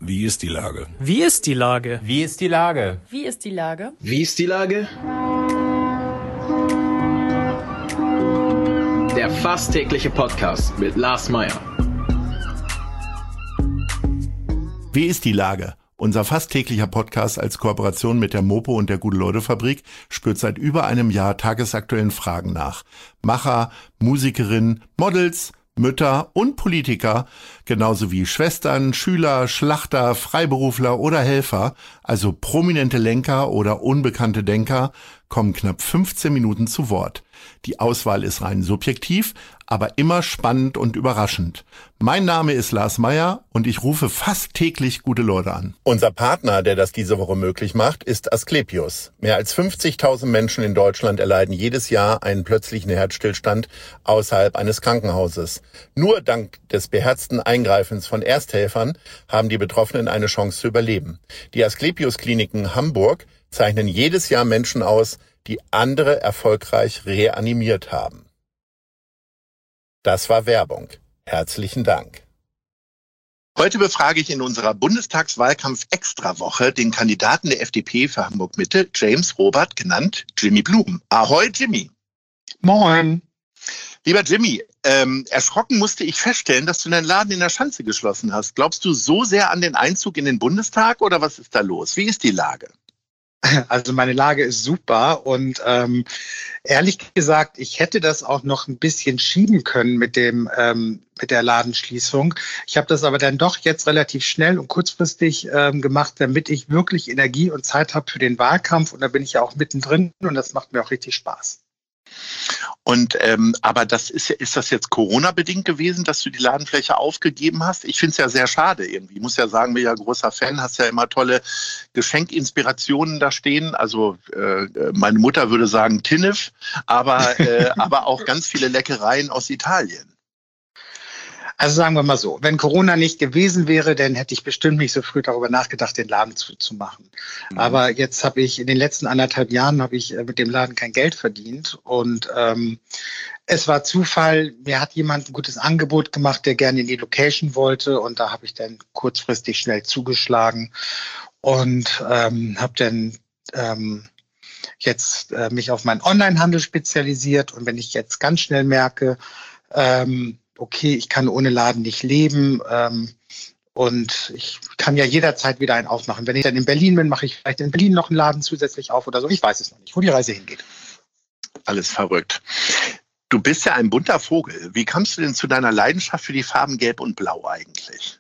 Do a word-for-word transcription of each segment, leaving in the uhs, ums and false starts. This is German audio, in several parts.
Wie ist die Lage? Wie ist die Lage? Wie ist die Lage? Wie ist die Lage? Wie ist die Lage? Der fast tägliche Podcast mit Lars Meyer. Wie ist die Lage? Unser fast täglicher Podcast als Kooperation mit der Mopo und der Gute-Leute-Fabrik spürt seit über einem Jahr tagesaktuellen Fragen nach. Macher, Musikerinnen, Models, Mütter und Politiker, genauso wie Schwestern, Schüler, Schlachter, Freiberufler oder Helfer, also prominente Lenker oder unbekannte Denker, kommen knapp fünfzehn Minuten zu Wort. Die Auswahl ist rein subjektiv, aber immer spannend und überraschend. Mein Name ist Lars Meyer und ich rufe fast täglich gute Leute an. Unser Partner, der das diese Woche möglich macht, ist Asklepios. Mehr als fünfzigtausend Menschen in Deutschland erleiden jedes Jahr einen plötzlichen Herzstillstand außerhalb eines Krankenhauses. Nur dank des beherzten Eingreifens von Ersthelfern haben die Betroffenen eine Chance zu überleben. Die Asklepios-Kliniken Hamburg zeichnen jedes Jahr Menschen aus, die andere erfolgreich reanimiert haben. Das war Werbung. Herzlichen Dank. Heute befrage ich in unserer Bundestagswahlkampf-Extrawoche den Kandidaten der F D P für Hamburg-Mitte, James Robert, genannt Jimmy Blum. Ahoi, Jimmy. Moin. Lieber Jimmy, ähm, erschrocken musste ich feststellen, dass du deinen Laden in der Schanze geschlossen hast. Glaubst du so sehr an den Einzug in den Bundestag oder was ist da los? Wie ist die Lage? Also meine Lage ist super und ähm, ehrlich gesagt, ich hätte das auch noch ein bisschen schieben können mit dem ähm, mit der Ladenschließung. Ich habe das aber dann doch jetzt relativ schnell und kurzfristig ähm, gemacht, damit ich wirklich Energie und Zeit habe für den Wahlkampf und da bin ich ja auch mittendrin und das macht mir auch richtig Spaß. Und ähm, aber das ist ja, ist das jetzt Corona-bedingt gewesen, dass du die Ladenfläche aufgegeben hast? Ich finde es ja sehr schade irgendwie. Ich muss ja sagen, bin ja großer Fan, hast ja immer tolle Geschenkinspirationen da stehen. Also äh, meine Mutter würde sagen Tinnef, aber, äh, aber auch ganz viele Leckereien aus Italien. Also sagen wir mal so, wenn Corona nicht gewesen wäre, dann hätte ich bestimmt nicht so früh darüber nachgedacht, den Laden zuzumachen. Mhm. Aber jetzt habe ich in den letzten anderthalb Jahren habe ich mit dem Laden kein Geld verdient und ähm, es war Zufall. Mir hat jemand ein gutes Angebot gemacht, der gerne in die Location wollte und da habe ich dann kurzfristig schnell zugeschlagen und ähm, habe dann ähm, jetzt äh, mich auf meinen Onlinehandel spezialisiert und wenn ich jetzt ganz schnell merke, ähm, okay, ich kann ohne Laden nicht leben ähm, und ich kann ja jederzeit wieder einen aufmachen. Wenn ich dann in Berlin bin, mache ich vielleicht in Berlin noch einen Laden zusätzlich auf oder so. Ich weiß es noch nicht, wo die Reise hingeht. Alles verrückt. Du bist ja ein bunter Vogel. Wie kamst du denn zu deiner Leidenschaft für die Farben Gelb und Blau eigentlich?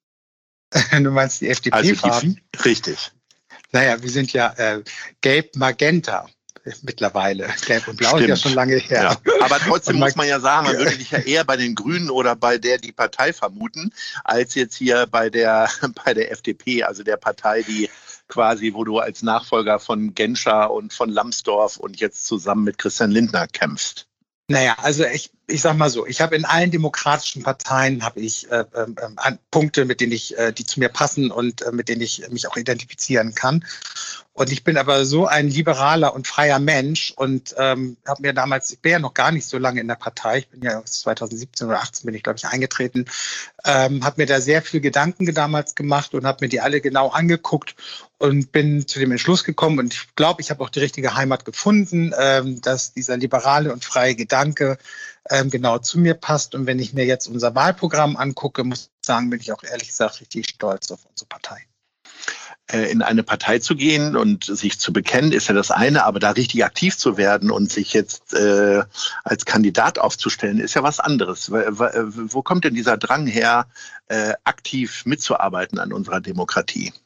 Du meinst die F D P-Farben? Also richtig. Naja, wir sind ja äh, Gelb-Magenta. Mittlerweile. Gelb und Blau Stimmt. Ist ja schon lange her. Ja. Aber trotzdem muss man ja sagen, man würde dich ja eher bei den Grünen oder bei der die Partei vermuten, als jetzt hier bei der, bei der F D P, also der Partei, die quasi, wo du als Nachfolger von Genscher und von Lambsdorff und jetzt zusammen mit Christian Lindner kämpfst. Naja, also ich, ich sag mal so, ich habe in allen demokratischen Parteien habe ich äh, äh, Punkte, mit denen ich, äh, die zu mir passen und äh, mit denen ich mich auch identifizieren kann. Und ich bin aber so ein liberaler und freier Mensch und ähm, habe mir damals, ich bin ja noch gar nicht so lange in der Partei, ich bin ja zweitausendsiebzehn oder achtzehn bin ich, glaube ich, eingetreten, ähm, habe mir da sehr viel Gedanken damals gemacht und habe mir die alle genau angeguckt und bin zu dem Entschluss gekommen und ich glaube, ich habe auch die richtige Heimat gefunden, ähm, dass dieser liberale und freie Gedanke ähm, genau zu mir passt. Und wenn ich mir jetzt unser Wahlprogramm angucke, muss ich sagen, bin ich auch ehrlich gesagt richtig stolz auf unsere Partei. In eine Partei zu gehen und sich zu bekennen, ist ja das eine, aber da richtig aktiv zu werden und sich jetzt äh, als Kandidat aufzustellen, ist ja was anderes. Wo kommt denn dieser Drang her, äh, aktiv mitzuarbeiten an unserer Demokratie?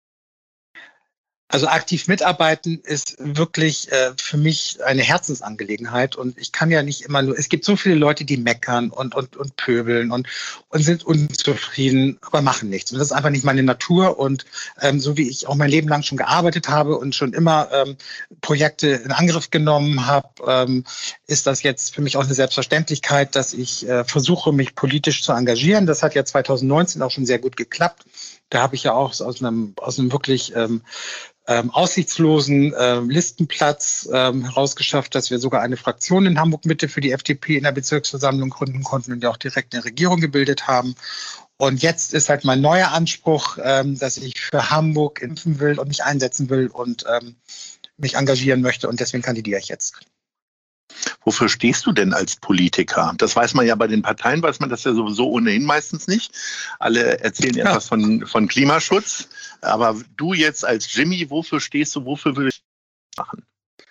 Also aktiv mitarbeiten ist wirklich äh, für mich eine Herzensangelegenheit und ich kann ja nicht immer nur, es gibt so viele Leute, die meckern und, und, und pöbeln und, und sind unzufrieden, aber machen nichts. Und das ist einfach nicht meine Natur und ähm, so wie ich auch mein Leben lang schon gearbeitet habe und schon immer ähm, Projekte in Angriff genommen habe, ähm, ist das jetzt für mich auch eine Selbstverständlichkeit, dass ich äh, versuche, mich politisch zu engagieren. Das hat ja zweitausendneunzehn auch schon sehr gut geklappt. Da habe ich ja auch aus einem, aus einem wirklich ähm, Ähm, aussichtslosen ähm, Listenplatz ähm, herausgeschafft, dass wir sogar eine Fraktion in Hamburg-Mitte für die F D P in der Bezirksversammlung gründen konnten und ja auch direkt eine Regierung gebildet haben. Und jetzt ist halt mein neuer Anspruch, ähm, dass ich für Hamburg impfen will und mich einsetzen will und ähm, mich engagieren möchte. Und deswegen kandidiere ich jetzt. Wofür stehst du denn als Politiker? Das weiß man ja bei den Parteien, weiß man das ja sowieso ohnehin meistens nicht. Alle erzählen ja. etwas von, von Klimaschutz. Aber du jetzt als Jimmy, wofür stehst du, wofür willst du machen?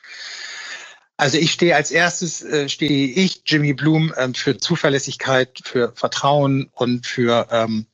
Also ich stehe als erstes, äh, stehe ich, Jimmy Blum, ähm, für Zuverlässigkeit, für Vertrauen und für, ähm,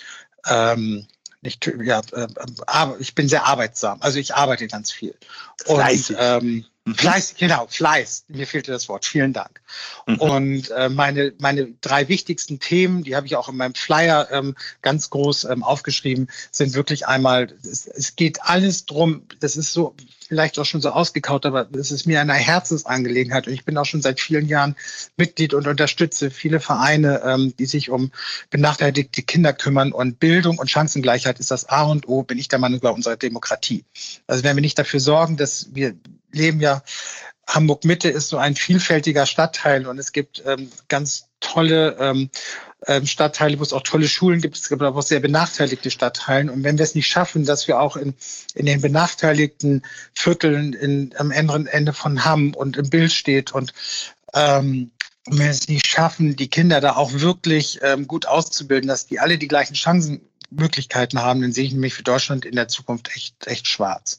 ähm, nicht, ja, äh, aber ich bin sehr arbeitsam. Also ich arbeite ganz viel. Fleißig. Und, ähm, mhm. Fleiß, genau, Fleiß. Mir fehlte das Wort. Vielen Dank. Mhm. Und äh, meine, meine drei wichtigsten Themen, die habe ich auch in meinem Flyer ähm, ganz groß ähm, aufgeschrieben, sind wirklich einmal, es, es geht alles drum, das ist so, vielleicht auch schon so ausgekaut, aber es ist mir eine Herzensangelegenheit und ich bin auch schon seit vielen Jahren Mitglied und unterstütze viele Vereine, ähm, die sich um benachteiligte Kinder kümmern, und Bildung und Chancengleichheit ist das A und O, bin ich der Meinung, bei unserer Demokratie. Also wenn wir nicht dafür sorgen, dass wir leben ja, Hamburg-Mitte ist so ein vielfältiger Stadtteil und es gibt ähm, ganz tolle ähm, ähm, Stadtteile, wo es auch tolle Schulen gibt. Es gibt aber auch sehr benachteiligte Stadtteile. Und wenn wir es nicht schaffen, dass wir auch in, in den benachteiligten Vierteln in, am anderen Ende von Hamm und im Bild steht und ähm, wenn wir es nicht schaffen, die Kinder da auch wirklich ähm, gut auszubilden, dass die alle die gleichen Chancenmöglichkeiten haben, dann sehe ich nämlich für Deutschland in der Zukunft echt, echt schwarz.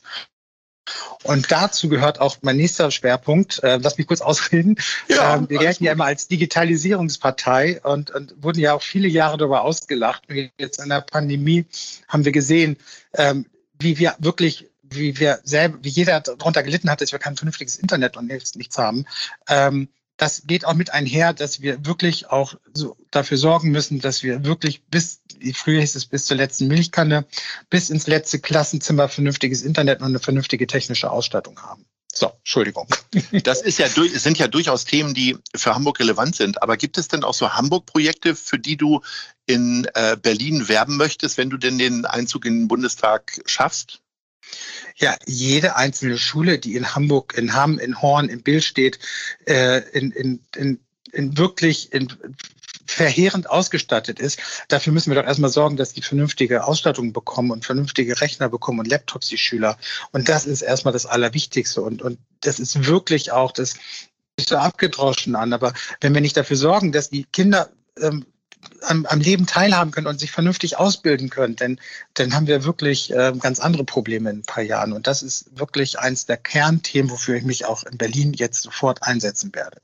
Und dazu gehört auch mein nächster Schwerpunkt. Äh, lass mich kurz ausreden. Ja, ähm, wir gelten ja immer als Digitalisierungspartei und, und wurden ja auch viele Jahre darüber ausgelacht. Und jetzt in der Pandemie haben wir gesehen, ähm, wie wir wirklich, wie wir selber, wie jeder darunter gelitten hat, dass wir kein vernünftiges Internet und nichts, nichts haben. Ähm, Das geht auch mit einher, dass wir wirklich auch so dafür sorgen müssen, dass wir wirklich bis, früher hieß es bis zur letzten Milchkanne, bis ins letzte Klassenzimmer vernünftiges Internet und eine vernünftige technische Ausstattung haben. So, Entschuldigung. Das ist ja, sind ja durchaus Themen, die für Hamburg relevant sind. Aber gibt es denn auch so Hamburg-Projekte, für die du in äh, Berlin werben möchtest, wenn du denn den Einzug in den Bundestag schaffst? Ja, jede einzelne Schule, die in Hamburg, in Hamm, in Horn, im Bild steht, äh, in, in, in, in wirklich in verheerend ausgestattet ist, dafür müssen wir doch erstmal sorgen, dass die vernünftige Ausstattung bekommen und vernünftige Rechner bekommen und Laptops, die Schüler. Und das ist erstmal das Allerwichtigste. Und, und das ist wirklich auch, das ist so abgedroschen an, aber wenn wir nicht dafür sorgen, dass die Kinder ähm, Am, am Leben teilhaben können und sich vernünftig ausbilden können, denn dann haben wir wirklich äh, ganz andere Probleme in ein paar Jahren. Und das ist wirklich eins der Kernthemen, wofür ich mich auch in Berlin jetzt sofort einsetzen werde.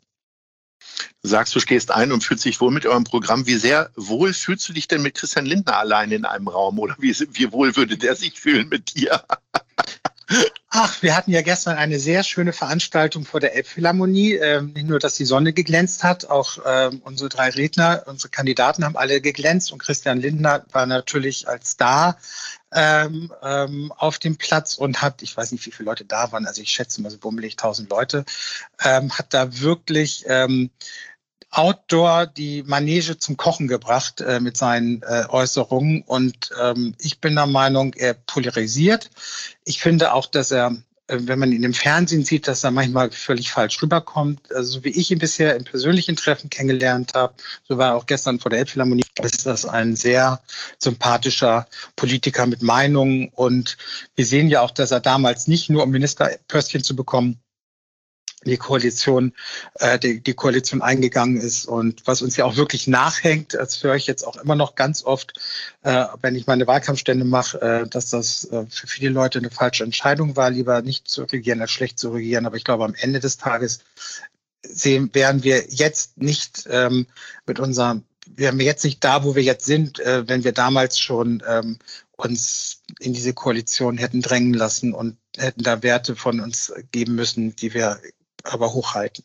Du sagst, du stehst ein und fühlst dich wohl mit eurem Programm. Wie sehr wohl fühlst du dich denn mit Christian Lindner allein in einem Raum? Oder wie, wie wohl würde der sich fühlen mit dir? Ach, wir hatten ja gestern eine sehr schöne Veranstaltung vor der Elbphilharmonie. Ähm, nicht nur, dass die Sonne geglänzt hat, auch ähm, unsere drei Redner, unsere Kandidaten haben alle geglänzt und Christian Lindner war natürlich als Star ähm, ähm, auf dem Platz und hat, ich weiß nicht, wie viele Leute da waren, also ich schätze mal so bummelig tausend Leute, ähm, hat da wirklich ähm, Outdoor die Manege zum Kochen gebracht äh, mit seinen äh, Äußerungen. Und ähm, ich bin der Meinung, er polarisiert. Ich finde auch, dass er, äh, wenn man ihn im Fernsehen sieht, dass er manchmal völlig falsch rüberkommt. Also so wie ich ihn bisher im persönlichen Treffen kennengelernt habe, so war er auch gestern vor der Elbphilharmonie, ist das ein sehr sympathischer Politiker mit Meinungen. Und wir sehen ja auch, dass er damals nicht nur, um Ministerpöstchen zu bekommen, die Koalition, äh, die, die Koalition eingegangen ist. Und was uns ja auch wirklich nachhängt, das höre ich jetzt auch immer noch ganz oft, äh, wenn ich meine Wahlkampfstände mache, äh, dass das äh, für viele Leute eine falsche Entscheidung war, lieber nicht zu regieren als schlecht zu regieren. Aber ich glaube, am Ende des Tages sehen, wären wir jetzt nicht ähm, mit unserem, wären wir jetzt nicht da, wo wir jetzt sind, äh, wenn wir damals schon ähm, uns in diese Koalition hätten drängen lassen und hätten da Werte von uns geben müssen, die wir aber hochhalten.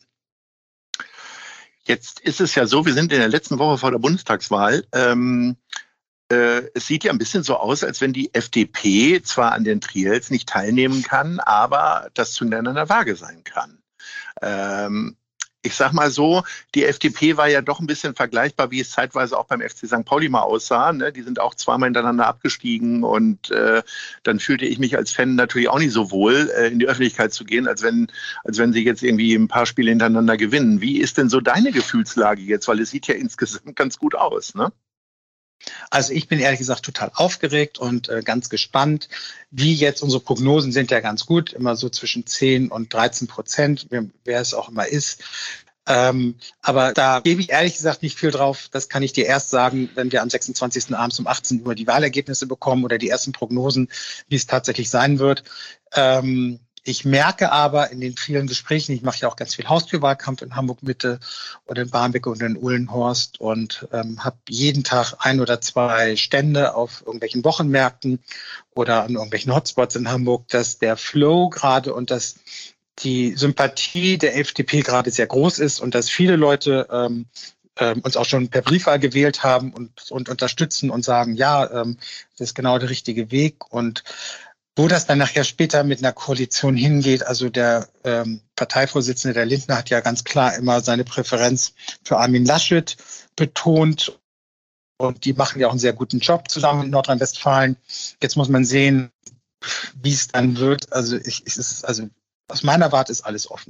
Jetzt ist es ja so, wir sind in der letzten Woche vor der Bundestagswahl. Ähm, äh, es sieht ja ein bisschen so aus, als wenn die F D P zwar an den Triels nicht teilnehmen kann, aber das Zünglein an der Waage sein kann. Ähm, ich sag mal so, die F D P war ja doch ein bisschen vergleichbar, wie es zeitweise auch beim F C Sankt Pauli mal aussah. Ne? Die sind auch zweimal hintereinander abgestiegen und äh, dann fühlte ich mich als Fan natürlich auch nicht so wohl, äh, in die Öffentlichkeit zu gehen, als wenn, als wenn sie jetzt irgendwie ein paar Spiele hintereinander gewinnen. Wie ist denn so deine Gefühlslage jetzt? Weil es sieht ja insgesamt ganz gut aus, ne? Also ich bin ehrlich gesagt total aufgeregt und äh, ganz gespannt, wie jetzt unsere Prognosen sind ja ganz gut, immer so zwischen zehn und dreizehn Prozent, wer, wer es auch immer ist. Ähm, aber da gebe ich ehrlich gesagt nicht viel drauf. Das kann ich dir erst sagen, wenn wir am sechsundzwanzigsten abends um achtzehn Uhr die Wahlergebnisse bekommen oder die ersten Prognosen, wie es tatsächlich sein wird. Ähm, Ich merke aber in den vielen Gesprächen, ich mache ja auch ganz viel Haustürwahlkampf in Hamburg-Mitte oder in Barmbek und in Uhlenhorst und ähm, habe jeden Tag ein oder zwei Stände auf irgendwelchen Wochenmärkten oder an irgendwelchen Hotspots in Hamburg, dass der Flow gerade und dass die Sympathie der F D P gerade sehr groß ist und dass viele Leute ähm, ähm, uns auch schon per Briefwahl gewählt haben und, und unterstützen und sagen, ja, ähm, das ist genau der richtige Weg. Und wo das dann nachher später mit einer Koalition hingeht, also der ähm, Parteivorsitzende, der Lindner, hat ja ganz klar immer seine Präferenz für Armin Laschet betont. Und die machen ja auch einen sehr guten Job zusammen in Nordrhein-Westfalen. Jetzt muss man sehen, wie es dann wird. Also, ich, es ist, also aus meiner Warte ist alles offen.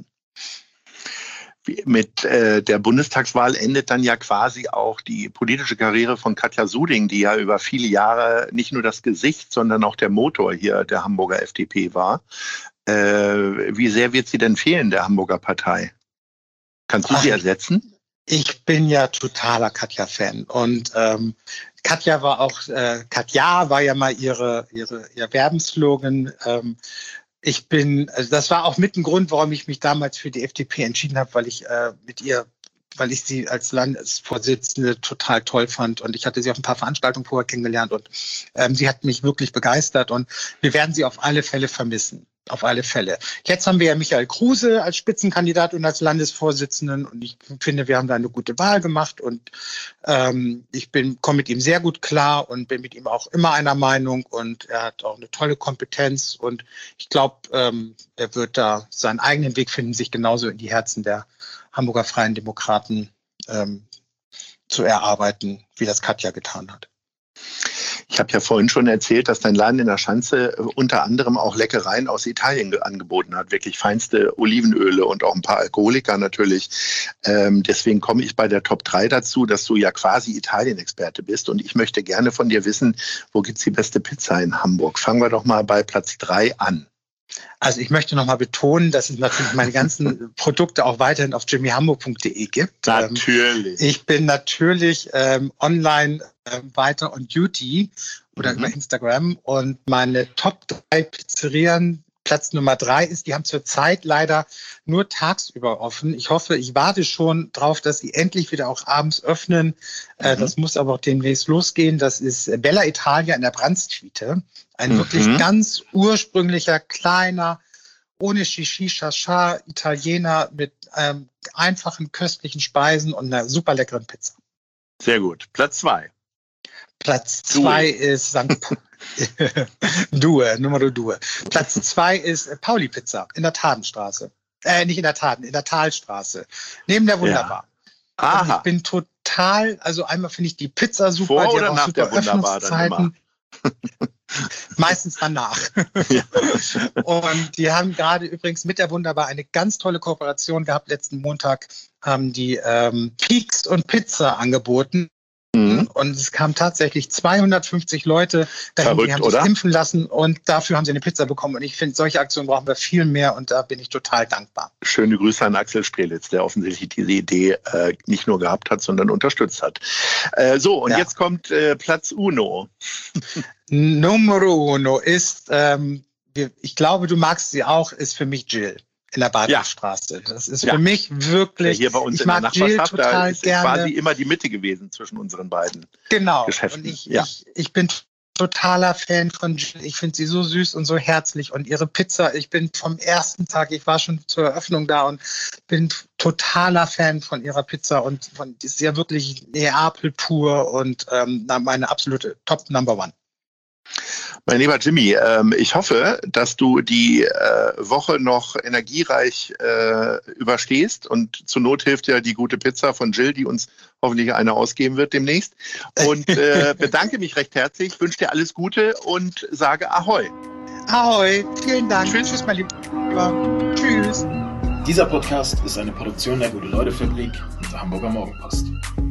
Mit äh, der Bundestagswahl endet dann ja quasi auch die politische Karriere von Katja Suding, die ja über viele Jahre nicht nur das Gesicht, sondern auch der Motor hier der Hamburger F D P war. Äh, wie sehr wird sie denn fehlen, der Hamburger Partei? Kannst du Ach, sie ersetzen? Ich bin ja totaler Katja-Fan. Und ähm, Katja war auch, äh, Katja war ja mal ihre, ihre, ihr Werbenslogan. Ähm, Ich bin, also das war auch mit ein Grund, warum ich mich damals für die F D P entschieden habe, weil ich äh, mit ihr, weil ich sie als Landesvorsitzende total toll fand und ich hatte sie auf ein paar Veranstaltungen vorher kennengelernt und ähm, sie hat mich wirklich begeistert und wir werden sie auf alle Fälle vermissen. Auf alle Fälle. Jetzt haben wir ja Michael Kruse als Spitzenkandidat und als Landesvorsitzenden und ich finde, wir haben da eine gute Wahl gemacht und ähm, ich bin komme mit ihm sehr gut klar und bin mit ihm auch immer einer Meinung und er hat auch eine tolle Kompetenz und ich glaube, ähm, er wird da seinen eigenen Weg finden, sich genauso in die Herzen der Hamburger Freien Demokraten ähm, zu erarbeiten, wie das Katja getan hat. Ich habe ja vorhin schon erzählt, dass dein Laden in der Schanze unter anderem auch Leckereien aus Italien angeboten hat. Wirklich feinste Olivenöle und auch ein paar Alkoholiker natürlich. Ähm, deswegen komme ich bei der Top drei dazu, dass du ja quasi Italien-Experte bist. Und ich möchte gerne von dir wissen, wo gibt's die beste Pizza in Hamburg? Fangen wir doch mal bei Platz drei an. Also ich möchte noch mal betonen, dass es natürlich meine ganzen Produkte auch weiterhin auf jimmy hamburg punkt de gibt. Natürlich. Ich bin natürlich ähm, online äh, weiter on duty oder mhm. über Instagram und meine Top drei Pizzerien, Platz Nummer drei ist, die haben zurzeit leider nur tagsüber offen. Ich hoffe, ich warte schon drauf, dass sie endlich wieder auch abends öffnen. Mhm. Äh, das muss aber auch demnächst losgehen. Das ist Bella Italia in der Brandstwiete. Ein mhm. wirklich ganz ursprünglicher, kleiner, ohne Shishi, Shasha Italiener mit ähm, einfachen, köstlichen Speisen und einer super leckeren Pizza. Sehr gut. Platz zwei. Platz zwei ist Sankt Due, Numero Due. Platz zwei ist Pauli Pizza in der Tadenstraße. Äh, nicht in der Taden, in der Talstraße. Neben der Wunderbar. Ja. Aha. Ich bin total, also einmal finde ich die Pizza super. Vor die oder nach der Wunderbar dann immer? Meistens danach. Ja. Und die haben gerade übrigens mit der Wunderbar eine ganz tolle Kooperation gehabt. Letzten Montag haben die ähm, Peaks und Pizza angeboten. Mhm. Und es kamen tatsächlich zweihundertfünfzig Leute dahin, Verrückt, die haben sich oder? impfen lassen und dafür haben sie eine Pizza bekommen. Und ich finde, solche Aktionen brauchen wir viel mehr und da bin ich total dankbar. Schöne Grüße an Axel Strelitz, der offensichtlich diese Idee äh, nicht nur gehabt hat, sondern unterstützt hat. Äh, so, und ja. jetzt kommt äh, Platz Uno. Numero Uno ist, ähm, ich glaube, du magst sie auch, ist für mich Jill. In der Badstraße. Ja. Das ist ja. für mich wirklich, ja, hier bei uns ich in mag der Jill total da ist gerne. Quasi immer die Mitte gewesen zwischen unseren beiden genau. Geschäften. Und ich, ja. ich, ich bin totaler Fan von Jill. Ich finde sie so süß und so herzlich und ihre Pizza, ich bin vom ersten Tag, ich war schon zur Eröffnung da und bin totaler Fan von ihrer Pizza und von, die ist ja wirklich Neapel pur und ähm, meine absolute Top Number One. Mein lieber Jimmy, ähm, ich hoffe, dass du die äh, Woche noch energiereich äh, überstehst und zur Not hilft ja die gute Pizza von Jill, die uns hoffentlich eine ausgeben wird demnächst. Und äh, bedanke mich recht herzlich, wünsche dir alles Gute und sage Ahoi. Ahoi, vielen Dank. Tschüss, Tschüss mein Lieber. Tschüss. Dieser Podcast ist eine Produktion der Gute-Leute-Fabrik und der Hamburger Morgenpost.